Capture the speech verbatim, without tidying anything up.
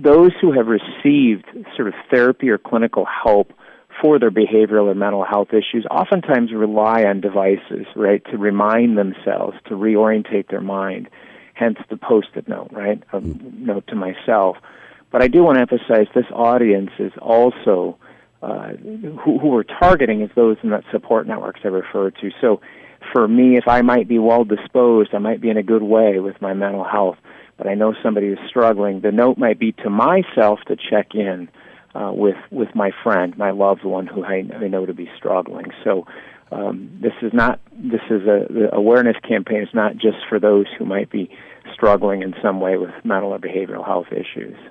those who have received sort of therapy or clinical help for their behavioral or mental health issues oftentimes rely on devices, right, to remind themselves, to reorientate their mind, hence the Post-it note, right, a note to myself. But I do want to emphasize this audience is also, uh, who, who we're targeting is those in that support networks I referred to. So for me, if I might be well-disposed, I might be in a good way with my mental health, but I know somebody is struggling, the note might be to myself to check in uh, with with my friend, my loved one who I, I know to be struggling. So um, this is not, this is a, the awareness campaign is not just for those who might be struggling in some way with mental or behavioral health issues.